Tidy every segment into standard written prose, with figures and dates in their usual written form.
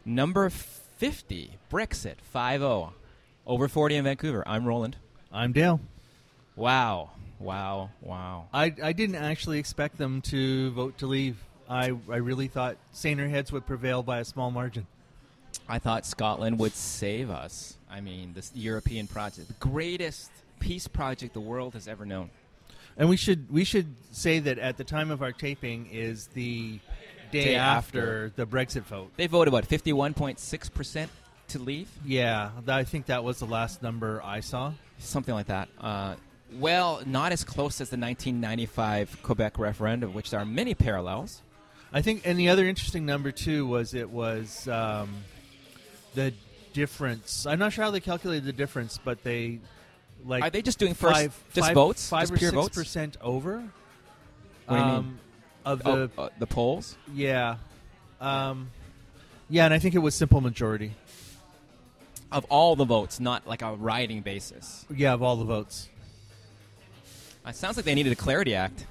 Number 50, Brexit, 5-0. Over 40 in Vancouver. I'm Roland. I'm Dale. Wow. I didn't actually expect them to vote to leave. I really thought saner heads would prevail by a small margin. I thought Scotland would save us. I mean, this European project, the greatest peace project the world has ever known. And we should say that at the time of our taping is the day after the Brexit vote. They voted, 51.6% to leave? Yeah, I think that was the last number I saw. Something like that. Well, not as close as the 1995 Quebec referendum, which there are many parallels. I think, and the other interesting number, too, was the difference. I'm not sure how they calculated the difference, but they... Are they just doing votes? 5 just or pure 6% over? What do you mean? Of the polls? Yeah. And I think it was simple majority. Of all the votes, not like a riding basis. Yeah, of all the votes. It sounds like they needed a Clarity Act.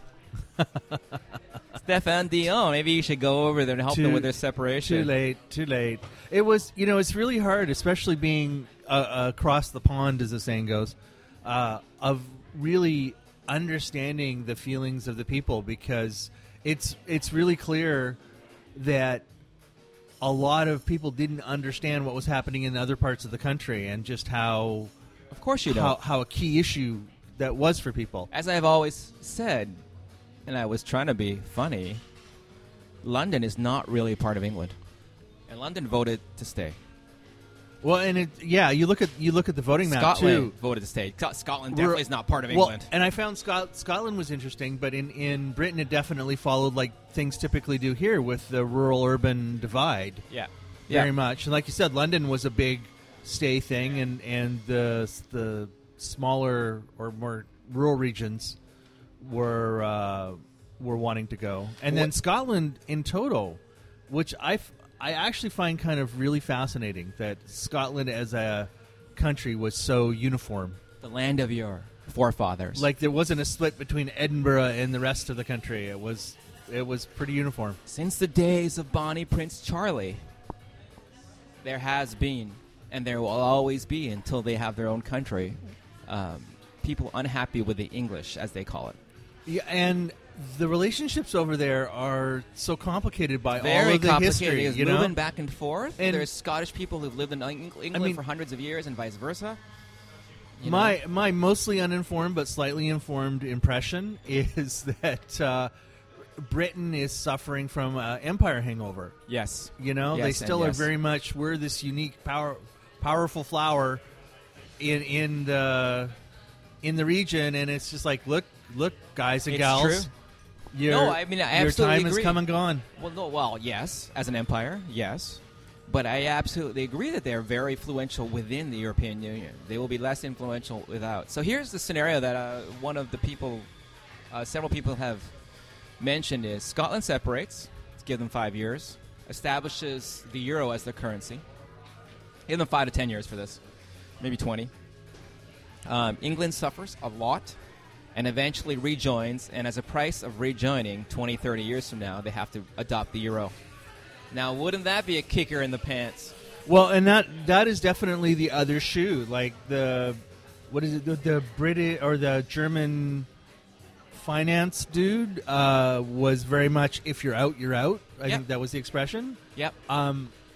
Stéphane Dion, maybe you should go over there and help them with their separation. Too late. It was, it's really hard, especially being across the pond, as the saying goes, of really understanding the feelings of the people, because it's really clear that a lot of people didn't understand what was happening in other parts of the country, and just how, of course you don't, how a key issue that was for people. As I've always said, and I was trying to be funny, London is not really part of England, and London voted to stay. Well, and you look at the voting map too. Scotland voted to stay. Scotland definitely is not part of England. Well, and I found Scotland was interesting, but in Britain it definitely followed like things typically do here with the rural-urban divide. Yeah, very much. And like you said, London was a big stay thing, and the smaller or more rural regions were wanting to go. And then Scotland in total, which I actually find kind of really fascinating, that Scotland as a country was so uniform. The land of your forefathers. Like there wasn't a split between Edinburgh and the rest of the country. It was pretty uniform. Since the days of Bonnie Prince Charlie, there has been, and there will always be until they have their own country, people unhappy with the English, as they call it. Yeah, and the relationships over there are so complicated by Very all of the complicated. history. Moving back and forth. And there's Scottish people who've lived in England for hundreds of years, and vice versa. My mostly uninformed but slightly informed impression is that Britain is suffering from empire hangover. Yes. Yes, they still are very much, we're this unique, powerful flower in the region, and it's just like, look, guys and gals. True. I absolutely your time agree. has come and gone. Well, yes, as an empire, yes. But I absolutely agree that they're very influential within the European Union. They will be less influential without. So here's the scenario that one of the people, several people have mentioned is Scotland separates, let's give them 5 years, establishes the euro as their currency. Give them 5 to 10 years for this, maybe 20. England suffers a lot and eventually rejoins, and as a price of rejoining 20, 30 years from now, they have to adopt the euro. Now, wouldn't that be a kicker in the pants? Well, and that is definitely the other shoe. Like the British or the German finance dude was very much, if you're out, you're out. I think that was the expression. Yep. I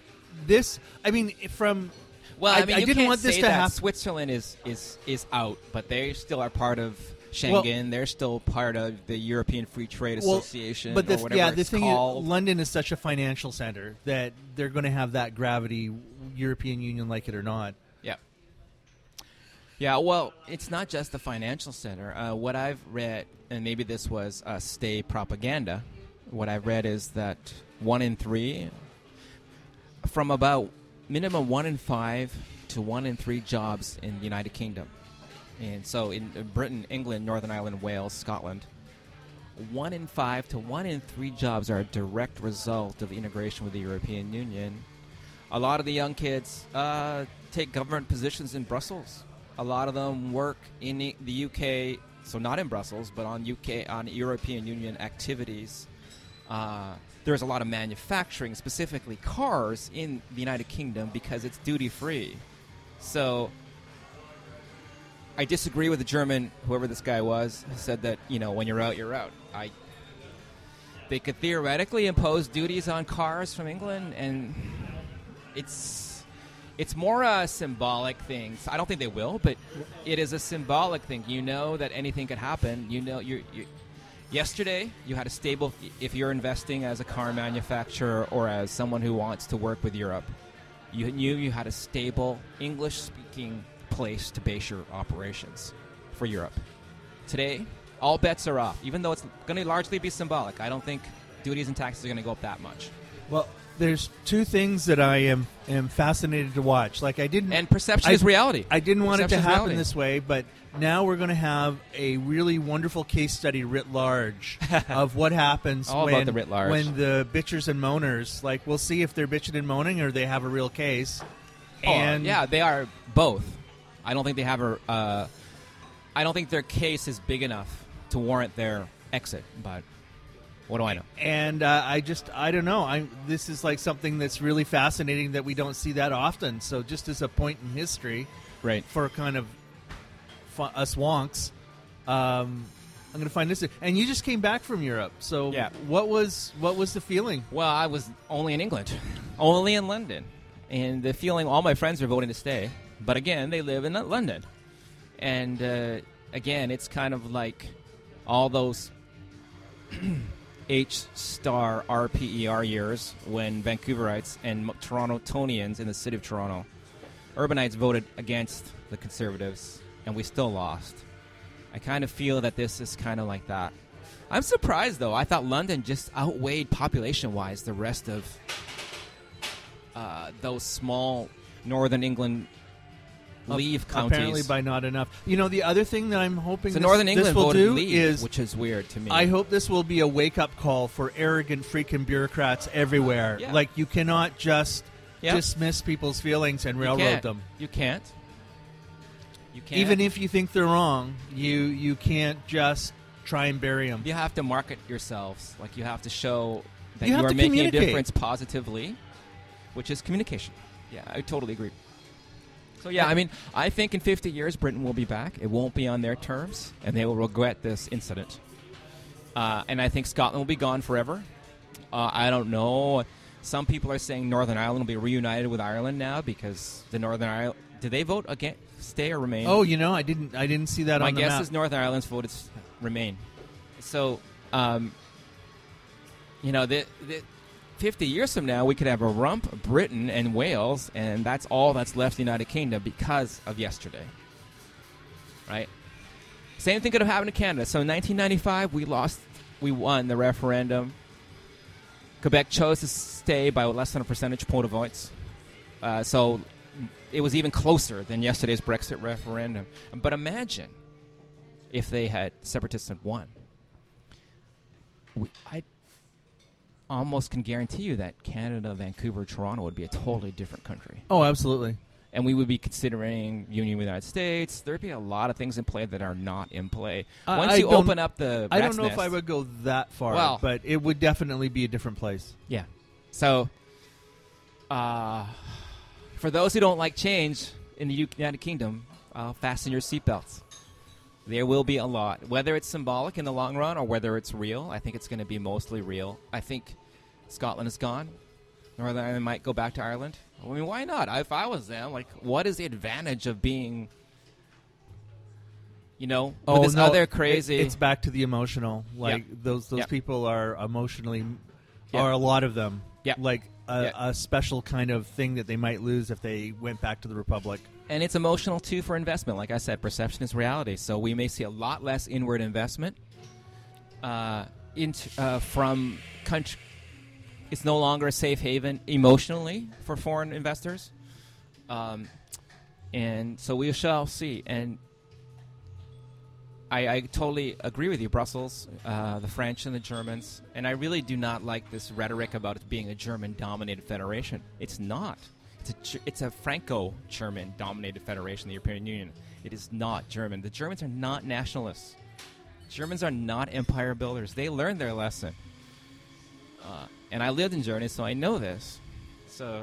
didn't want this to happen. Switzerland is out, but they still are part of Schengen. They're still part of the European Free Trade Association. But the thing is, called. London is such a financial center that they're going to have that gravity, European Union, like it or not. Yeah. Yeah. Well, it's not just the financial center. What I've read, and maybe this was stay propaganda. What I've read is that 1 in 3, from about minimum 1 in 5 to 1 in 3 jobs in the United Kingdom. And so in Britain, England, Northern Ireland, Wales, Scotland, 1 in 5 to 1 in 3 jobs are a direct result of the integration with the European Union. A lot of the young kids take government positions in Brussels. A lot of them work in the UK, so not in Brussels, but on European Union activities. There's a lot of manufacturing, specifically cars, in the United Kingdom because it's duty-free. So I disagree with the German, whoever this guy was, who said that, when you're out, you're out. They could theoretically impose duties on cars from England, and it's more a symbolic thing. So I don't think they will, but it is a symbolic thing. You know that anything could happen. Yesterday, you had a stable, if you're investing as a car manufacturer or as someone who wants to work with Europe, you knew you had a stable, English-speaking place to base your operations for Europe. Today, all bets are off, even though it's going to largely be symbolic. I don't think duties and taxes are going to go up that much. Well, there's two things that I am fascinated to watch. And perception is reality. I didn't want it to Perception is happen reality. this way, but now we're going to have a really wonderful case study writ large of what happens All about the writ large. when the bitchers and moaners, we'll see if they're bitching and moaning or they have a real case. Yeah, they are both. I don't think they have I don't think their case is big enough to warrant their exit, but what do I know? And I don't know. This is something that's really fascinating that we don't see that often. So just as a point in history, Right. for kind of us wonks, I'm going to find this. And you just came back from Europe. So Yeah. what was the feeling? Well, I was only in England, only in London. And the feeling, all my friends are voting to stay. But again, they live in London. And again, it's kind of like all those H-star RPER years when Vancouverites and Torontonians in the city of Toronto, urbanites voted against the Conservatives, and we still lost. I kind of feel that this is kind of like that. I'm surprised, though. I thought London just outweighed population-wise the rest of those small Northern England leave counties. Apparently by not enough. The other thing that I'm hoping So this, Northern this England will voted do leave, is, which is weird to me. I hope this will be a wake-up call for arrogant freaking bureaucrats everywhere. Yeah. You cannot just Yep. dismiss people's feelings and railroad them. You can't. Even if you think they're wrong, you can't just try and bury them. You have to market yourselves. You have to show that You you have are to making a communicate. difference positively, which is communication. Yeah, I totally agree. So, yeah, I think in 50 years, Britain will be back. It won't be on their terms, and they will regret this incident. And I think Scotland will be gone forever. I don't know. Some people are saying Northern Ireland will be reunited with Ireland now because the Northern Ireland... Did they vote again, stay or remain? Oh, I didn't see that My on the guess map. is Northern Ireland's voted remain. So, the 50 years from now, we could have a rump, Britain, and Wales, and that's all that's left in the United Kingdom because of yesterday. Right? Same thing could have happened to Canada. So in 1995, we won the referendum. Quebec chose to stay by less than a percentage point of votes. So it was even closer than yesterday's Brexit referendum. But imagine if they had separatists had won. I almost can guarantee you that Canada, Vancouver, Toronto would be a totally different country. Oh, absolutely. And we would be considering union with the United States. There'd be a lot of things in play that are not in play. Once you open up the I don't know rat's if I nest- would go that far, Well- but it would definitely be a different place. Yeah. So, for those who don't like change in the United Kingdom, fasten your seatbelts. There will be a lot. Whether it's symbolic in the long run or whether it's real, I think it's going to be mostly real. I think Scotland is gone. Northern Ireland might go back to Ireland. Why not? If I was them, what is the advantage of being, with this other crazy... It's back to the emotional. Yeah. Those Yeah. people are emotionally, Yeah. are a lot of them. Yeah. A special kind of thing that they might lose if they went back to the Republic. And it's emotional, too, for investment. Like I said, perception is reality. So we may see a lot less inward investment from country. It's no longer a safe haven emotionally for foreign investors. And so we shall see. And I totally agree with you, Brussels, the French and the Germans. And I really do not like this rhetoric about it being a German-dominated federation. It's not. It's a Franco-German-dominated federation, the European Union. It is not German. The Germans are not nationalists. Germans are not empire builders. They learned their lesson. And I lived in Germany, so I know this. So